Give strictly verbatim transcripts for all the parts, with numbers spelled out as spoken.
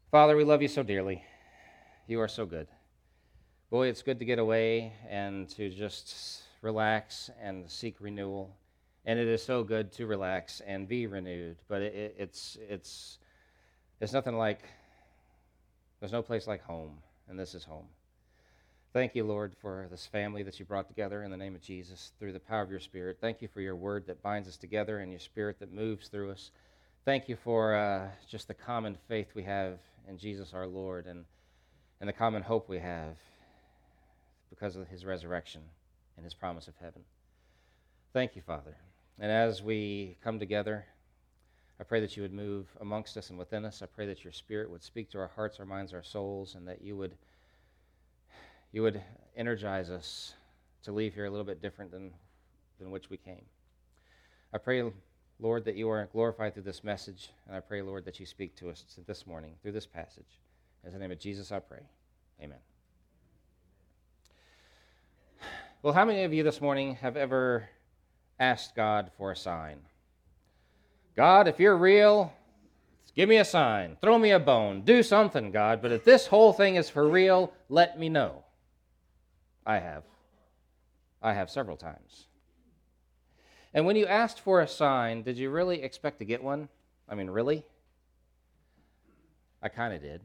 Father, we love you so dearly. You are so good. Boy, it's good to get away and to just relax and seek renewal. And it is so good to relax and be renewed. But it, it, it's it's it's nothing like, there's no place like home, and this is home. Thank you, Lord, for this family that you brought together in the name of Jesus through the power of your Spirit. Thank you for your word that binds us together and your Spirit that moves through us. Thank you for uh, just the common faith we have in Jesus our Lord and, and the common hope we have because of his resurrection and his promise of heaven. Thank you, Father. And as we come together, I pray that you would move amongst us and within us. I pray that your Spirit would speak to our hearts, our minds, our souls, and that you would you would energize us to leave here a little bit different than, than which we came. I pray, Lord, that you are glorified through this message, and I pray, Lord, that you speak to us this morning through this passage. In the name of Jesus, I pray. Amen. Well, how many of you this morning have ever asked God for a sign? God, if you're real, give me a sign. Throw me a bone. Do something, God. But if this whole thing is for real, let me know. I have. I have several times. And when you asked for a sign, did you really expect to get one? I mean, really? I kind of did.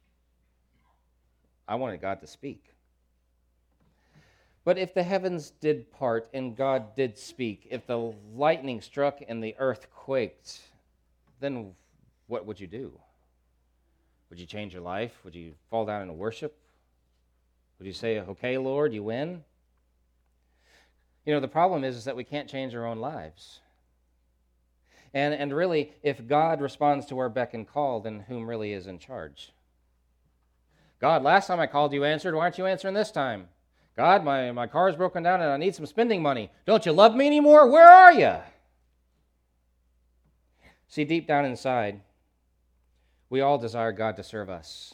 I wanted God to speak. But if the heavens did part and God did speak, if the lightning struck and the earth quaked, then what would you do? Would you change your life? Would you fall down into worship? Would you say, okay, Lord, you win? You know, the problem is, is that we can't change our own lives. And, and really, if God responds to our beck and call, then whom really is in charge? God, last time I called you answered. Why aren't you answering this time? God, my, my car's broken down and I need some spending money. Don't you love me anymore? Where are you? See, deep down inside, we all desire God to serve us.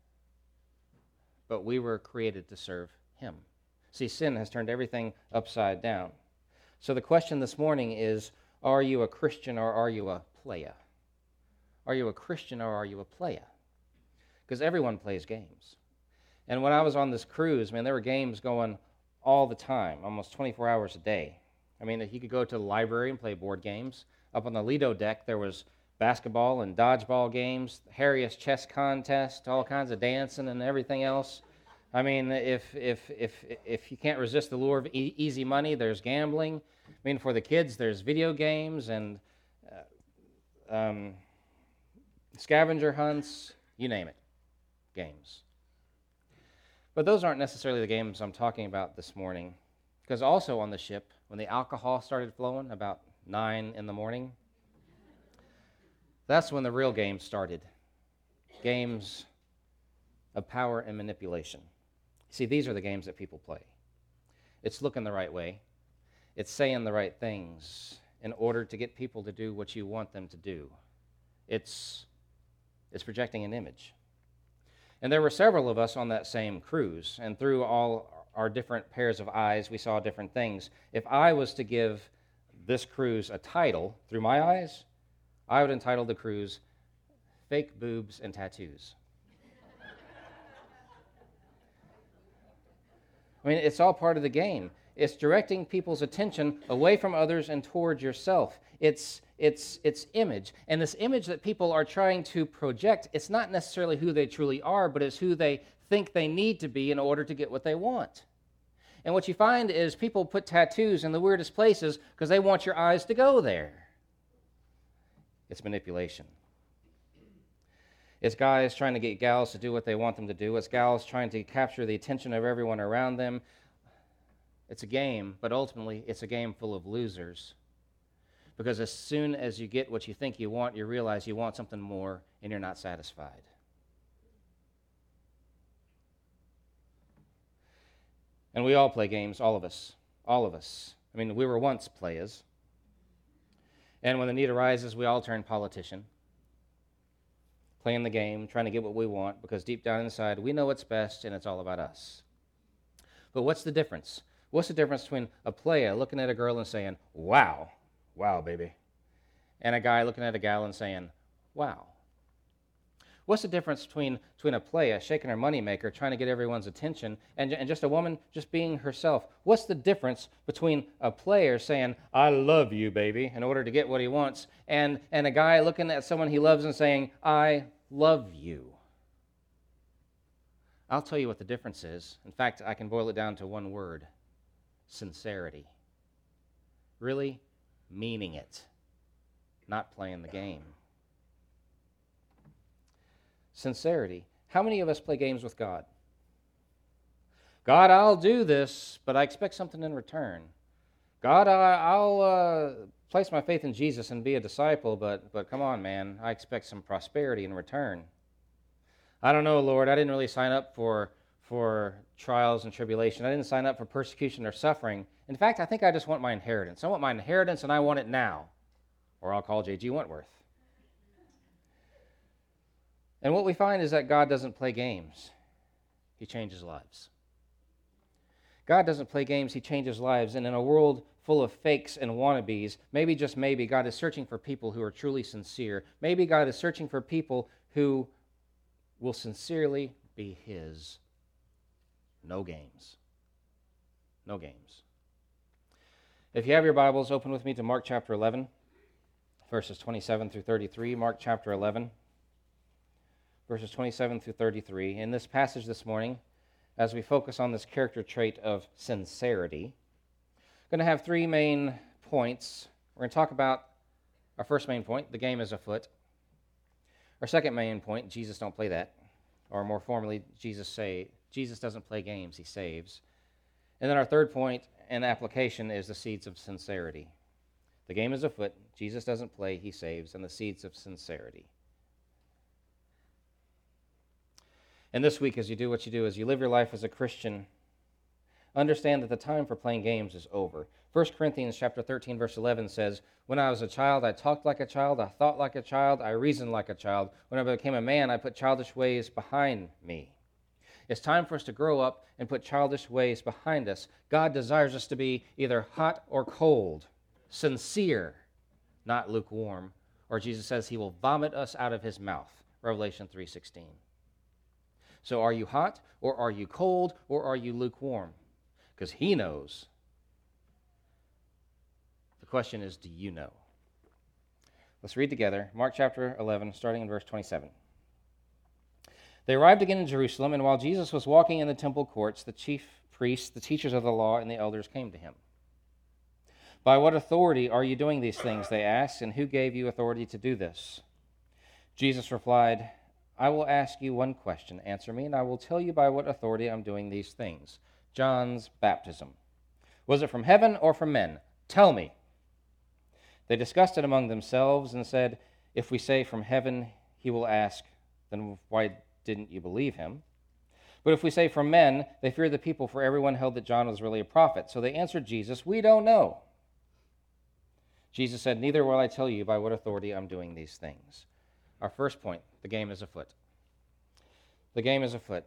But we were created to serve him. See, sin has turned everything upside down. So the question this morning is, are you a Christian or are you a playa? Are you a Christian or are you a playa? Because everyone plays games. And when I was on this cruise, man, there were games going all the time, almost twenty-four hours a day. I mean, you could go to the library and play board games. Up on the Lido deck, there was basketball and dodgeball games, hairiest chess contest, all kinds of dancing and everything else. I mean, if if if if you can't resist the lure of e- easy money, there's gambling. I mean, for the kids, there's video games and uh, um, scavenger hunts, you name it, games. But those aren't necessarily the games I'm talking about this morning, because also on the ship, when the alcohol started flowing about nine in the morning, that's when the real games started. Games of power and manipulation. See, these are the games that people play. It's looking the right way. It's saying the right things in order to get people to do what you want them to do. It's, it's projecting an image. And there were several of us on that same cruise, and through all our different pairs of eyes, we saw different things. If I was to give this cruise a title through my eyes, I would entitle the cruise, Fake Boobs and Tattoos. I mean, it's all part of the game. It's directing people's attention away from others and towards yourself. It's it's it's image. And this image that people are trying to project, it's not necessarily who they truly are, but it's who they think they need to be in order to get what they want. And what you find is people put tattoos in the weirdest places because they want your eyes to go there. It's manipulation. It's guys trying to get gals to do what they want them to do. It's gals trying to capture the attention of everyone around them. It's a game, but ultimately it's a game full of losers. Because as soon as you get what you think you want, you realize you want something more and you're not satisfied. And we all play games, all of us. All of us. I mean, we were once players. And when the need arises, we all turn politician. Playing the game, trying to get what we want, because deep down inside, we know what's best, and it's all about us. But what's the difference? What's the difference between a player looking at a girl and saying, wow, wow, baby, and a guy looking at a gal and saying, wow? What's the difference between, between a player shaking her moneymaker, trying to get everyone's attention, and, and just a woman just being herself? What's the difference between a player saying, I love you, baby, in order to get what he wants, and, and a guy looking at someone he loves and saying, I love you? I'll tell you what the difference is. In fact, I can boil it down to one word: sincerity. Really meaning it, not playing the game. Sincerity. How many of us play games with God? God, I'll do this, but I expect something in return. God, I, I'll uh, place my faith in Jesus and be a disciple, but, but come on, man, I expect some prosperity in return. I don't know, Lord, I didn't really sign up for, for trials and tribulation. I didn't sign up for persecution or suffering. In fact, I think I just want my inheritance. I want my inheritance, and I want it now. Or I'll call J G Wentworth. And what we find is that God doesn't play games. He changes lives. God doesn't play games. He changes lives. And in a world full of fakes and wannabes, maybe, just maybe, God is searching for people who are truly sincere. Maybe God is searching for people who will sincerely be His. No games. No games. If you have your Bibles, open with me to Mark chapter eleven, verses twenty-seven through thirty-three. Mark chapter eleven, verses twenty-seven through thirty-three. In this passage this morning, as we focus on this character trait of sincerity, I'm going to have three main points. We're going to talk about our first main point: the game is afoot. Our second main point: Jesus don't play that. Or more formally, Jesus say Jesus doesn't play games, He saves. And then our third point and application is the seeds of sincerity. The game is afoot. Jesus doesn't play, He saves, and the seeds of sincerity. And this week, as you do what you do, as you live your life as a Christian, understand that the time for playing games is over. First Corinthians chapter thirteen, verse eleven says, when I was a child, I talked like a child, I thought like a child, I reasoned like a child. When I became a man, I put childish ways behind me. It's time for us to grow up and put childish ways behind us. God desires us to be either hot or cold, sincere, not lukewarm, or Jesus says He will vomit us out of His mouth, Revelation three sixteen. So are you hot, or are you cold, or are you lukewarm? Because He knows. The question is, do you know? Let's read together Mark chapter eleven, starting in verse twenty-seven. They arrived again in Jerusalem, and while Jesus was walking in the temple courts, the chief priests, the teachers of the law, and the elders came to Him. By what authority are you doing these things, they asked, and who gave you authority to do this? Jesus replied, I will ask you one question. Answer me, and I will tell you by what authority I'm doing these things. John's baptism. Was it from heaven or from men? Tell me. They discussed it among themselves and said, if we say from heaven, He will ask, then why didn't you believe Him? But if we say from men, they feared the people, for everyone held that John was really a prophet. So they answered Jesus, we don't know. Jesus said, neither will I tell you by what authority I'm doing these things. Our first point, the game is afoot. The game is afoot.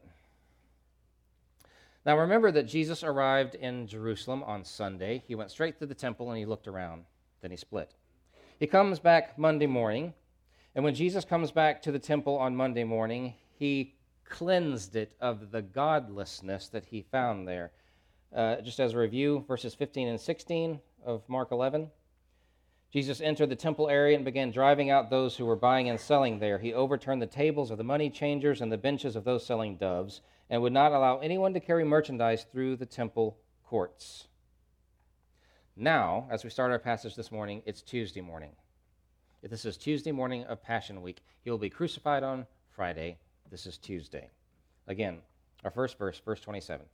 Now remember that Jesus arrived in Jerusalem on Sunday. He went straight to the temple and He looked around. Then He split. He comes back Monday morning, and when Jesus comes back to the temple on Monday morning, He cleansed it of the godlessness that He found there. Uh, just as a review, verses fifteen and sixteen of Mark eleven. Jesus entered the temple area and began driving out those who were buying and selling there. He overturned the tables of the money changers and the benches of those selling doves, and would not allow anyone to carry merchandise through the temple courts. Now, as we start our passage this morning, it's Tuesday morning. If this is Tuesday morning of Passion Week, He will be crucified on Friday. This is Tuesday. Again, our first verse, verse twenty-seven.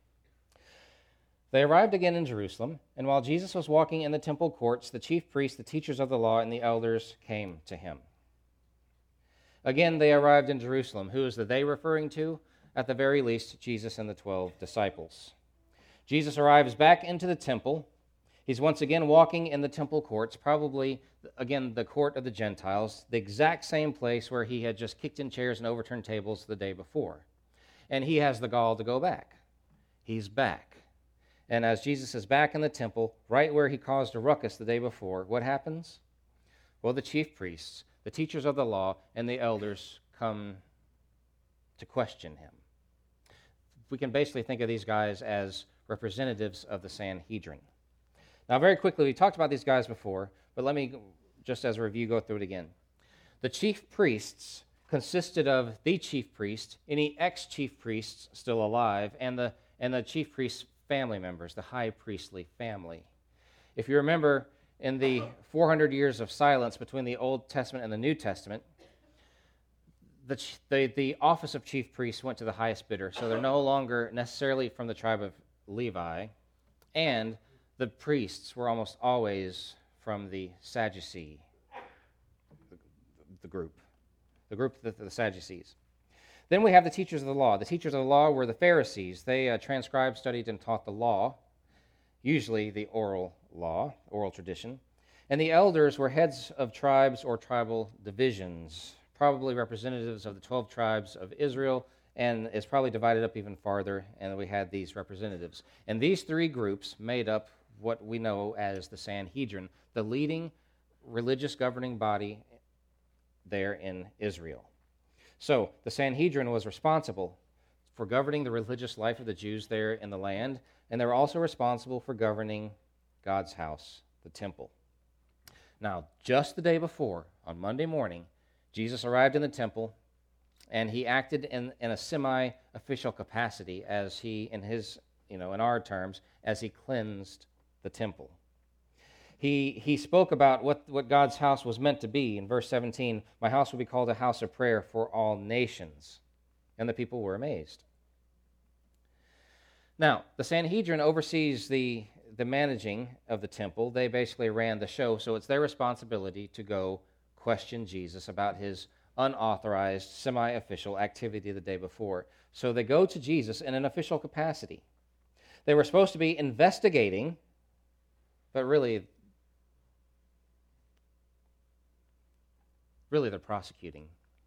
They arrived again in Jerusalem, and while Jesus was walking in the temple courts, the chief priests, the teachers of the law, and the elders came to Him. Again, they arrived in Jerusalem. Who is the they referring to? At the very least, Jesus and the twelve disciples. Jesus arrives back into the temple. He's once again walking in the temple courts, probably, again, the court of the Gentiles, the exact same place where He had just kicked in chairs and overturned tables the day before. And He has the gall to go back. He's back. And as Jesus is back in the temple, right where He caused a ruckus the day before, what happens? Well, the chief priests, the teachers of the law, and the elders come to question him. We can basically think of these guys as representatives of the Sanhedrin. Now, very quickly, we talked about these guys before, but let me, just as a review, go through it again. The chief priests consisted of the chief priest, any ex-chief priests still alive, and the, and the chief priest's family members, the high priestly family. If you remember, in the four hundred years of silence between the Old Testament and the New Testament, the, the, the office of chief priest went to the highest bidder, so they're no longer necessarily from the tribe of Levi, and the priests were almost always from the Sadducee, the, the group, the group of the, the Sadducees. Then we have the teachers of the law. The teachers of the law were the Pharisees. They uh, transcribed, studied, and taught the law, usually the oral law, oral tradition. And the elders were heads of tribes or tribal divisions, probably representatives of the twelve tribes of Israel, and it's probably divided up even farther, and we had these representatives. And these three groups made up what we know as the Sanhedrin, the leading religious governing body there in Israel. So the Sanhedrin was responsible for governing the religious life of the Jews there in the land, and they were also responsible for governing God's house, the temple. Now, just the day before, on Monday morning, Jesus arrived in the temple, and he acted in, in a semi-official capacity as he, in his, you know, in our terms, as he cleansed the temple. He, he spoke about what, what God's house was meant to be. In verse seventeen, my house will be called a house of prayer for all nations. And the people were amazed. Now, the Sanhedrin oversees the, the managing of the temple. They basically ran the show, so it's their responsibility to go question Jesus about his unauthorized, semi-official activity the day before. So they go to Jesus in an official capacity. They were supposed to be investigating, but really, really they're prosecuting.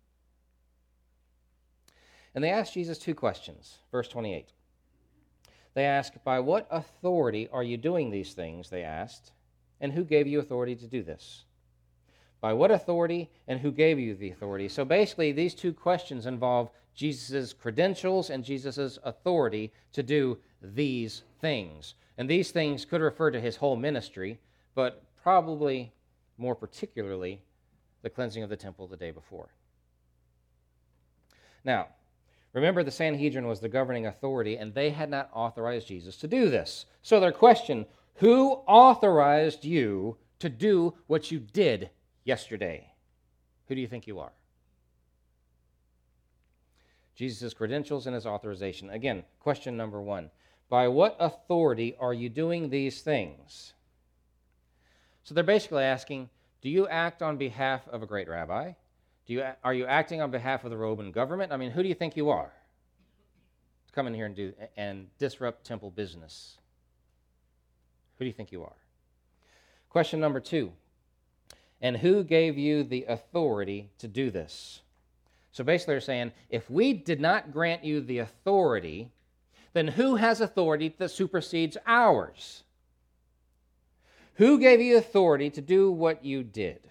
And they asked Jesus two questions. Verse twenty-eight. They ask, by what authority are you doing these things, they asked, and who gave you authority to do this? By what authority and who gave you the authority? So basically, these two questions involve Jesus' credentials and Jesus' authority to do these things. And these things could refer to his whole ministry, but probably more particularly the cleansing of the temple the day before. Now, remember the Sanhedrin was the governing authority, and they had not authorized Jesus to do this. So their question, who authorized you to do what you did yesterday? Who do you think you are? Jesus' credentials and his authorization. Again, question number one. By what authority are you doing these things? So they're basically asking, do you act on behalf of a great rabbi? Do you, are you acting on behalf of the Roman government? I mean, who do you think you are to come in here and, do, and disrupt temple business? Who do you think you are? Question number two. And who gave you the authority to do this? So basically they're saying, if we did not grant you the authority, then who has authority that supersedes ours? Who gave you authority to do what you did?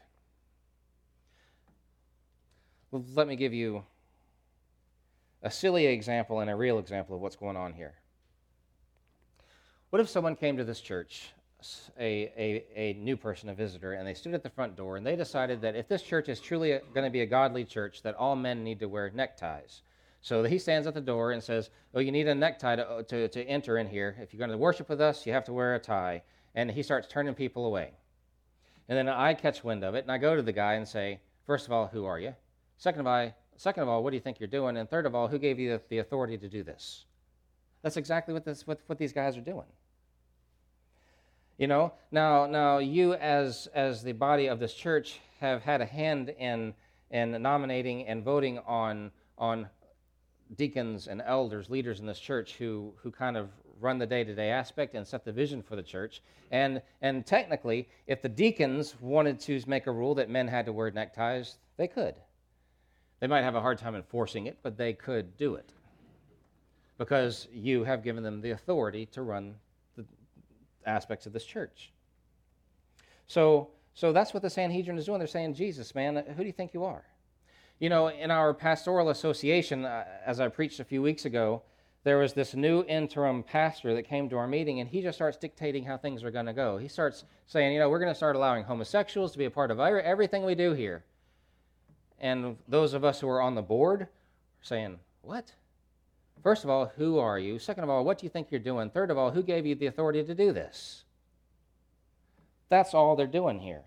Well, let me give you a silly example and a real example of what's going on here. What if someone came to this church, a, a, a new person, a visitor, and they stood at the front door, and they decided that if this church is truly going to be a godly church, that all men need to wear neckties. So he stands at the door and says, oh, you need a necktie to, to, to enter in here. If you're going to worship with us, you have to wear a tie. And he starts turning people away. And then I catch wind of it, and I go to the guy and say, first of all, who are you? Second of all, second of all, what do you think you're doing? And third of all, who gave you the, the authority to do this? That's exactly what, this, what, what these guys are doing. You know, now now you as as the body of this church have had a hand in in nominating and voting on on deacons and elders, leaders in this church who who kind of run the day-to-day aspect and set the vision for the church. And and technically, if the deacons wanted to make a rule that men had to wear neckties, they could. They might have a hard time enforcing it, but they could do it. Because you have given them the authority to run the aspects of this church. So, so that's what the Sanhedrin is doing. They're saying, Jesus, man, who do you think you are? You know, in our pastoral association, uh, as I preached a few weeks ago, there was this new interim pastor that came to our meeting, and he just starts dictating how things are going to go. He starts saying, you know, we're going to start allowing homosexuals to be a part of everything we do here. And those of us who are on the board are saying, what? First of all, who are you? Second of all, what do you think you're doing? Third of all, who gave you the authority to do this? That's all they're doing here.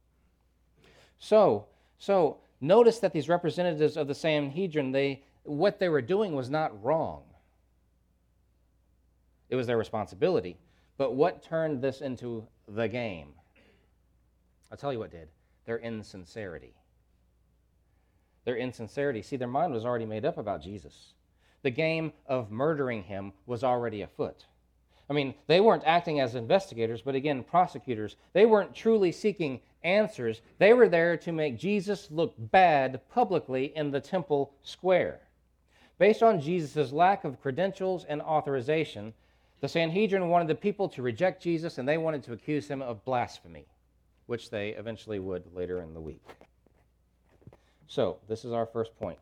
So, so notice that these representatives of the Sanhedrin, they, what they were doing was not wrong. It was their responsibility. But what turned this into the game? I'll tell you what did. Their insincerity. Their insincerity. See, their mind was already made up about Jesus. The game of murdering him was already afoot. I mean, they weren't acting as investigators, but again, prosecutors. They weren't truly seeking answers. They were there to make Jesus look bad publicly in the temple square. Based on Jesus' lack of credentials and authorization, the Sanhedrin wanted the people to reject Jesus, and they wanted to accuse him of blasphemy, which they eventually would later in the week. So, this is our first point.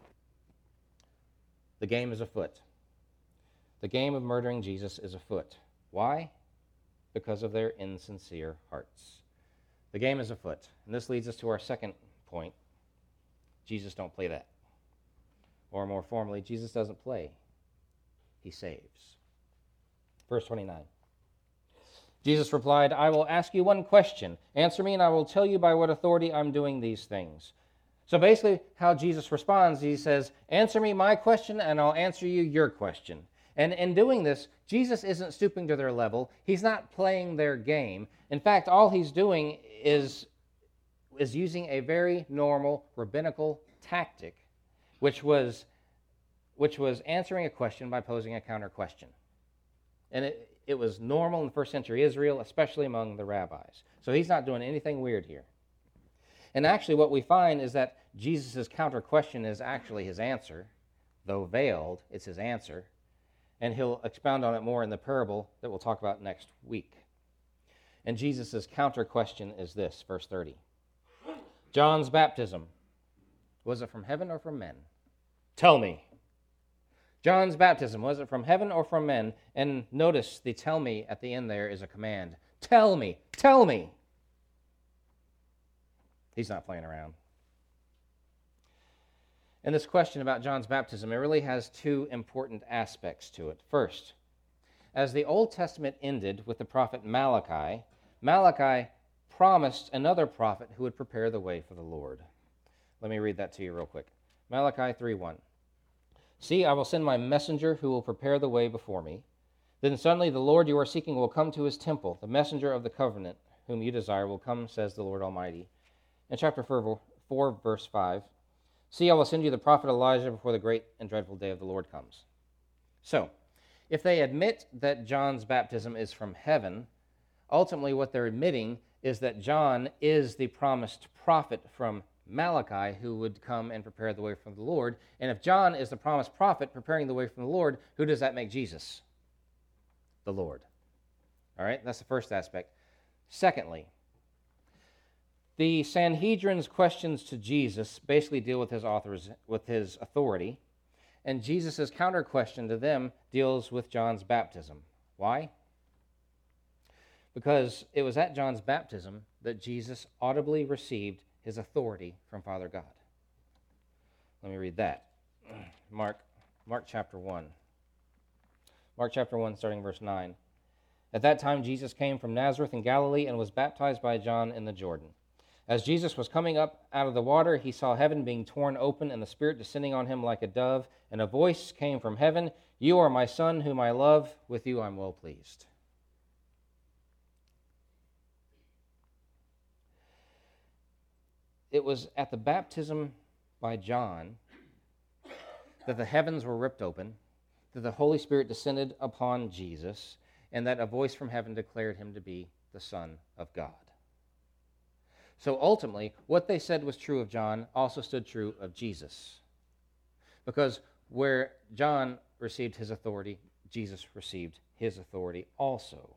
The game is afoot. The game of murdering Jesus is afoot. Why? Because of their insincere hearts. The game is afoot. And this leads us to our second point. Jesus don't play that. Or more formally, Jesus doesn't play. He saves. Verse twenty-nine. Jesus replied, I will ask you one question. Answer me, and I will tell you by what authority I'm doing these things. So basically, how Jesus responds, he says, answer me my question, and I'll answer you your question. And in doing this, Jesus isn't stooping to their level. He's not playing their game. In fact, all he's doing is, is using a very normal rabbinical tactic, which was, which was answering a question by posing a counter question. And it, it was normal in first century Israel, especially among the rabbis. So he's not doing anything weird here. And actually what we find is that Jesus' counter question is actually his answer. Though veiled, it's his answer. And he'll expound on it more in the parable that we'll talk about next week. And Jesus' counter question is this, verse thirty. John's baptism, was it from heaven or from men? Tell me. John's baptism, was it from heaven or from men? And notice the tell me at the end there is a command. Tell me, tell me. He's not playing around. And this question about John's baptism, it really has two important aspects to it. First, as the Old Testament ended with the prophet Malachi, Malachi promised another prophet who would prepare the way for the Lord. Let me read that to you real quick. Malachi three one. See, I will send my messenger who will prepare the way before me. Then suddenly the Lord you are seeking will come to his temple. The messenger of the covenant whom you desire will come, says the Lord Almighty. In chapter four, verse five, see, I will send you the prophet Elijah before the great and dreadful day of the Lord comes. So, if they admit that John's baptism is from heaven, ultimately what they're admitting is that John is the promised prophet from Malachi who would come and prepare the way from the Lord. And if John is the promised prophet preparing the way from the Lord, who does that make Jesus? The Lord. All right, that's the first aspect. Secondly, the Sanhedrin's questions to Jesus basically deal with his authors, with his authority, and Jesus' counter question to them deals with John's baptism. Why? Because it was at John's baptism that Jesus audibly received his authority from Father God. Let me read that. Mark, Mark chapter one. Mark chapter one, starting verse nine. At that time Jesus came from Nazareth in Galilee and was baptized by John in the Jordan. As Jesus was coming up out of the water, he saw heaven being torn open and the Spirit descending on him like a dove, and a voice came from heaven, You are my Son, whom I love. With you I'm well pleased. It was at the baptism by John that the heavens were ripped open, that the Holy Spirit descended upon Jesus, and that a voice from heaven declared him to be the Son of God. So ultimately, what they said was true of John also stood true of Jesus. Because where John received his authority, Jesus received his authority also.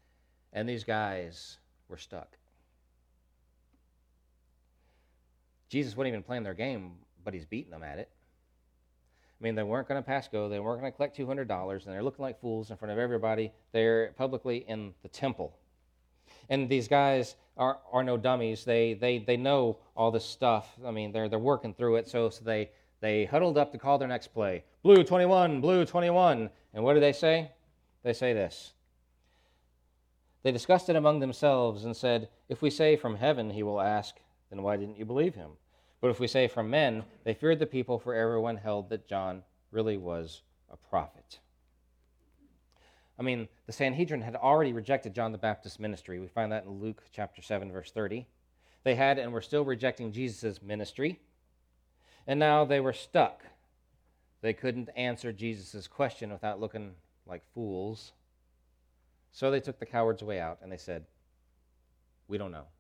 And these guys were stuck. Jesus wasn't even playing their game, but he's beating them at it. I mean, they weren't going to pass go. They weren't going to collect two hundred dollars, and they're looking like fools in front of everybody. They're publicly in the temple. And these guys are, are no dummies. They, they they know all this stuff. I mean, they're they're working through it. So, so they, they huddled up to call their next play. Blue twenty-one, blue twenty-one. And what do they say? They say this. They discussed it among themselves and said, if we say from heaven, he will ask, then why didn't you believe him? But if we say from men, they feared the people, for everyone held that John really was a prophet. I mean, the Sanhedrin had already rejected John the Baptist's ministry. We find that in Luke chapter seven, verse thirty. They had and were still rejecting Jesus' ministry. And now they were stuck. They couldn't answer Jesus' question without looking like fools. So they took the coward's way out and they said, we don't know.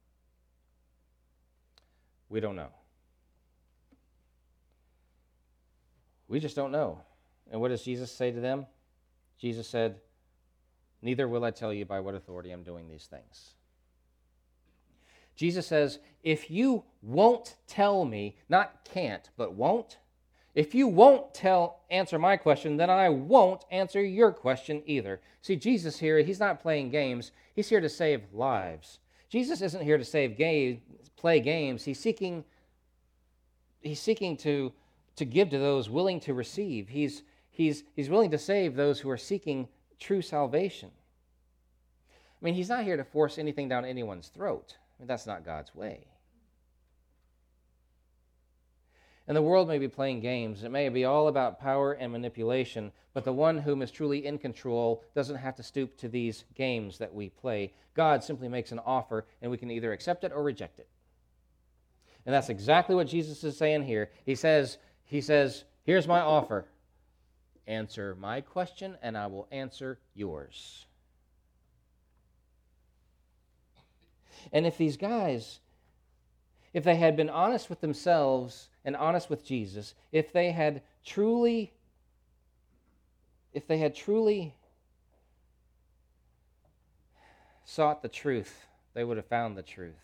We don't know. We just don't know. And what does Jesus say to them? Jesus said, neither will I tell you by what authority I'm doing these things. Jesus says, if you won't tell me, not can't, but won't, if you won't tell, answer my question, then I won't answer your question either. See, Jesus here, he's not playing games. He's here to save lives. Jesus isn't here to save games, play games. He's seeking, he's seeking to, to give to those willing to receive. He's, he's, he's willing to save those who are seeking true salvation. I mean, he's not here to force anything down anyone's throat. I mean, that's not God's way. And the world may be playing games. It may be all about power and manipulation, but the one whom is truly in control doesn't have to stoop to these games that we play. God simply makes an offer, and we can either accept it or reject it. And that's exactly what Jesus is saying here. He says, he says, here's my offer. Answer my question, and I will answer yours. And if these guys, if they had been honest with themselves and honest with Jesus, if they had truly, if they had truly sought the truth, they would have found the truth.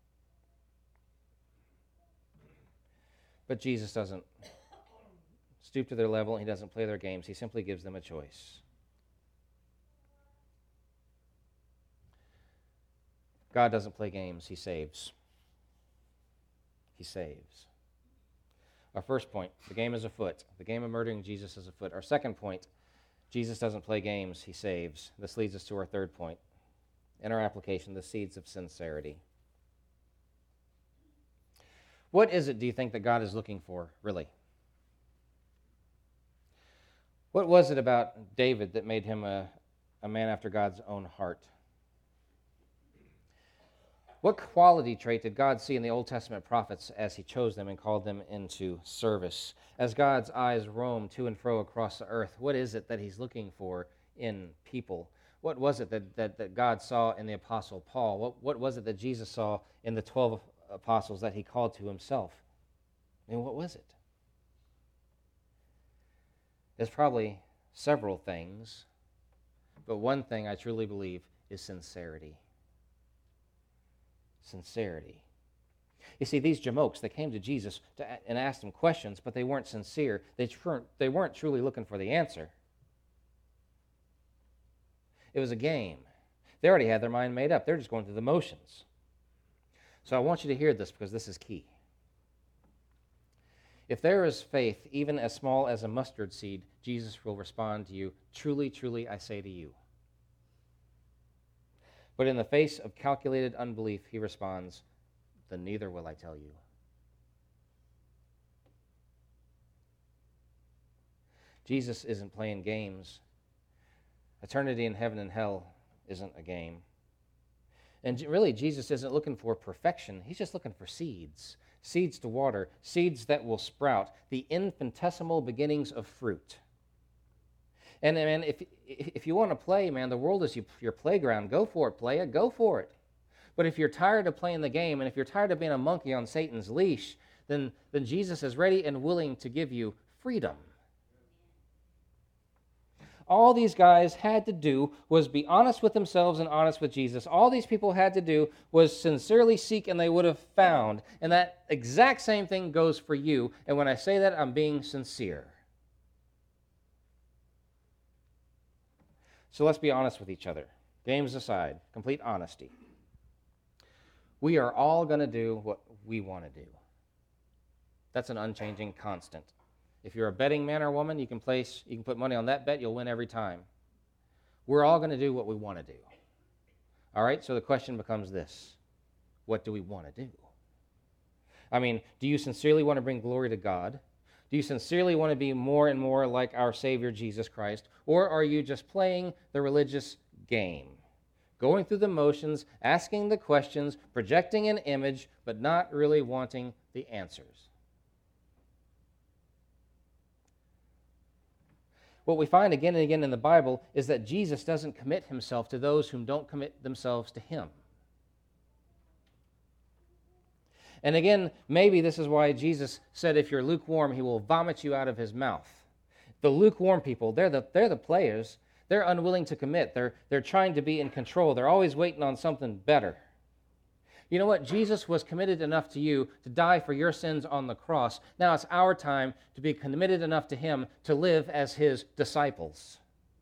But Jesus doesn't stoop to their level. He doesn't play their games. He simply gives them a choice. God doesn't play games. He saves. He saves. Our first point, the game is afoot. The game of murdering Jesus is afoot. Our second point, Jesus doesn't play games. He saves. This leads us to our third point. In our application, the seeds of sincerity. What is it, do you think, that God is looking for, really? What was it about David that made him a, a man after God's own heart? What quality trait did God see in the Old Testament prophets as he chose them and called them into service? As God's eyes roam to and fro across the earth, what is it that he's looking for in people? What was it that, that, that God saw in the Apostle Paul? What, what was it that Jesus saw in the twelve apostles that he called to himself? I mean, what was it? There's probably several things, but one thing I truly believe is sincerity. Sincerity. You see, these jamokes, they came to Jesus to, and asked him questions, but they weren't sincere. They, tr- they weren't truly looking for the answer. It was a game. They already had their mind made up. They're just going through the motions. So I want you to hear this because this is key. If there is faith, even as small as a mustard seed, Jesus will respond to you, truly, truly, I say to you. But in the face of calculated unbelief, he responds, then neither will I tell you. Jesus isn't playing games. Eternity in heaven and hell isn't a game. And really, Jesus isn't looking for perfection. He's just looking for seeds. Seeds to water, seeds that will sprout, the infinitesimal beginnings of fruit. And, man, if, if you want to play, man, the world is your playground. Go for it, play it, go for it. But if you're tired of playing the game, and if you're tired of being a monkey on Satan's leash, then, then Jesus is ready and willing to give you freedom. All these guys had to do was be honest with themselves and honest with Jesus. All these people had to do was sincerely seek, and they would have found. And that exact same thing goes for you. And when I say that, I'm being sincere. So let's be honest with each other. Games aside, complete honesty. We are all going to do what we want to do. That's an unchanging constant. If you're a betting man or woman, you can place, you can put money on that bet, you'll win every time. We're all going to do what we want to do. All right, so the question becomes this: what do we want to do? I mean, do you sincerely want to bring glory to God? Do you sincerely want to be more and more like our Savior Jesus Christ? Or are you just playing the religious game? Going through the motions, asking the questions, projecting an image, but not really wanting the answers. What we find again and again in the Bible is that Jesus doesn't commit himself to those whom don't commit themselves to him. And again, maybe this is why Jesus said, if you're lukewarm, he will vomit you out of his mouth. The lukewarm people, they're the, they're the players. They're unwilling to commit. They're, they're trying to be in control. They're always waiting on something better. You know what? Jesus was committed enough to you to die for your sins on the cross. Now it's our time to be committed enough to him to live as his disciples.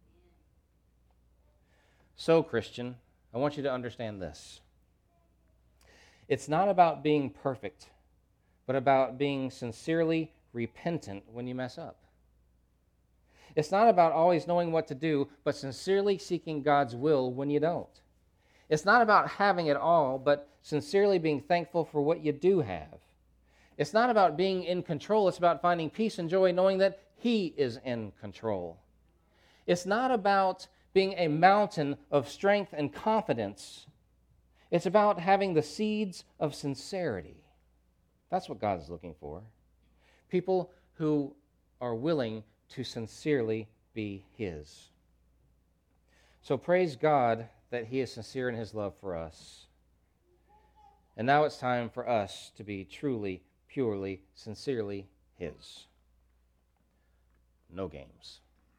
So, Christian, I want you to understand this. It's not about being perfect, but about being sincerely repentant when you mess up. It's not about always knowing what to do, but sincerely seeking God's will when you don't. It's not about having it all, but sincerely being thankful for what you do have. It's not about being in control. It's about finding peace and joy knowing that he is in control. It's not about being a mountain of strength and confidence. It's about having the seeds of sincerity. That's what God's looking for. People who are willing to sincerely be his. So praise God that he is sincere in his love for us. And now it's time for us to be truly, purely, sincerely his. No games.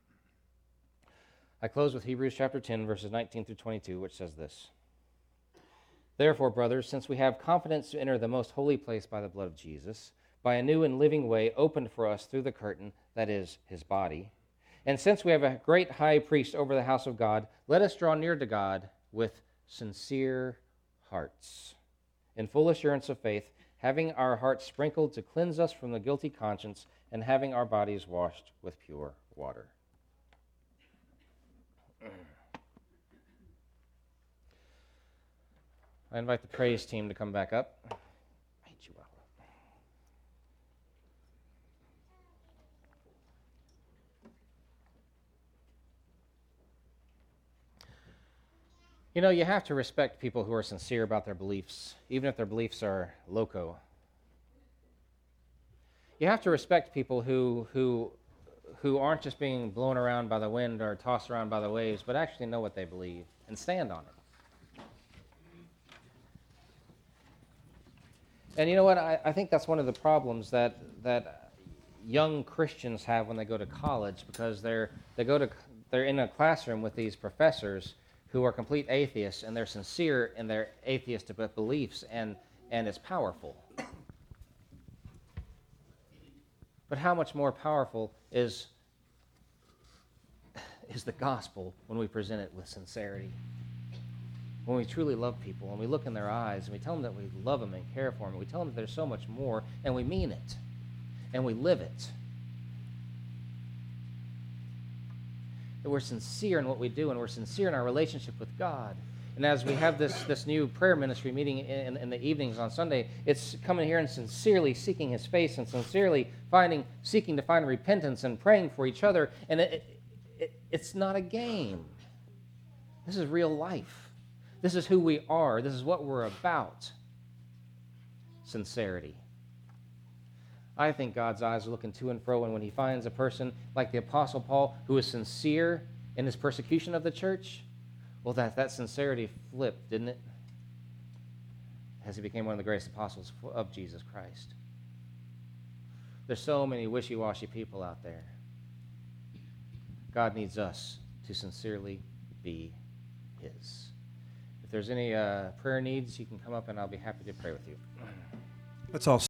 I close with Hebrews chapter ten, verses nineteen through twenty-two, which says this. Therefore, brothers, since we have confidence to enter the most holy place by the blood of Jesus, by a new and living way opened for us through the curtain, that is, his body, and since we have a great high priest over the house of God, let us draw near to God with sincere hearts, in full assurance of faith, having our hearts sprinkled to cleanse us from the guilty conscience, and having our bodies washed with pure water. I invite the praise team to come back up. I hate you well. You know, you have to respect people who are sincere about their beliefs, even if their beliefs are loco. You have to respect people who who who aren't just being blown around by the wind or tossed around by the waves, but actually know what they believe and stand on it. And you know what? I, I think that's one of the problems that that young Christians have when they go to college, because they're they go to they're in a classroom with these professors who are complete atheists, and they're sincere in their atheistic beliefs, and and it's powerful. But how much more powerful is is the gospel when we present it with sincerity? When we truly love people, when we look in their eyes, and we tell them that we love them and care for them, and we tell them that there's so much more, and we mean it, and we live it. That we're sincere in what we do, and we're sincere in our relationship with God. And as we have this, this new prayer ministry meeting in, in the evenings on Sunday, it's coming here and sincerely seeking his face, and sincerely finding, seeking to find repentance and praying for each other. And it, it, it's not a game. This is real life. This is who we are. This is what we're about. Sincerity. I think God's eyes are looking to and fro, and when he finds a person like the Apostle Paul who is sincere in his persecution of the church, well, that, that sincerity flipped, didn't it? As he became one of the greatest apostles of Jesus Christ. There's so many wishy-washy people out there. God needs us to sincerely be his. If there's any uh, prayer needs, you can come up and I'll be happy to pray with you. Let's all